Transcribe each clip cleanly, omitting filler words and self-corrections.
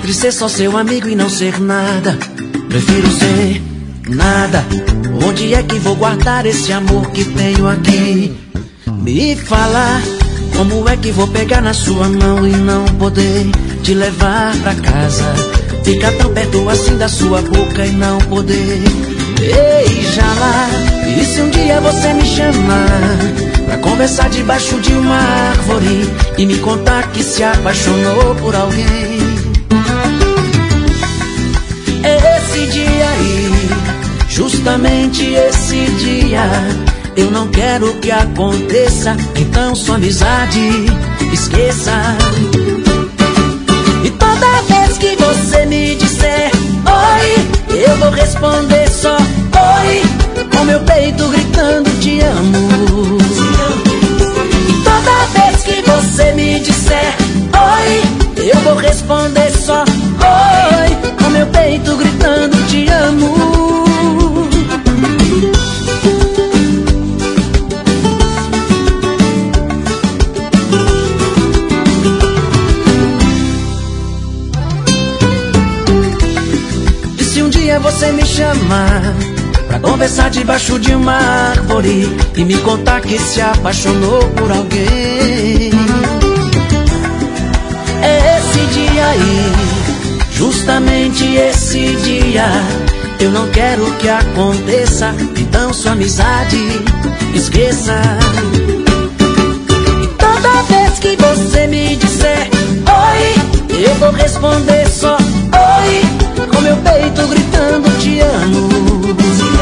Entre ser só seu amigo e não ser nada, prefiro ser nada. Onde é que vou guardar esse amor que tenho aqui? Me fala, como é que vou pegar na sua mão e não poder te levar pra casa? Ficar tão perto assim da sua boca e não poder beijá-la. E se um dia você me chamar pra conversar debaixo de uma árvore e me contar que se apaixonou por alguém, esse dia aí, justamente esse dia, eu não quero que aconteça. Então sua amizade esqueça. E toda vez que você me disser oi, eu vou responder só oi, com meu peito gritando te amo. E toda vez que você me disser oi, eu vou responder só oi, com meu peito gritando te amo. Você me chamar pra conversar debaixo de uma árvore e me contar que se apaixonou por alguém, esse dia aí, justamente esse dia, eu não quero que aconteça. Então sua amizade esqueça. E toda vez que você me disser oi, eu vou responder só oi, com meu peito gritando te amo.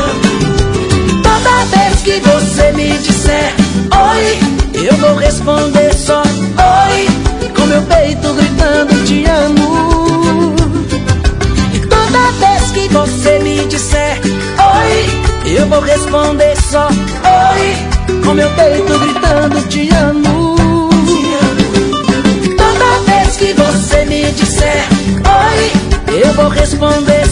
Toda vez que você me disser oi, eu vou responder só oi, com meu peito gritando te amo. E toda vez que você me disser oi, eu vou responder só oi, com meu peito gritando te amo. E toda vez que você me disser oi, eu vou responder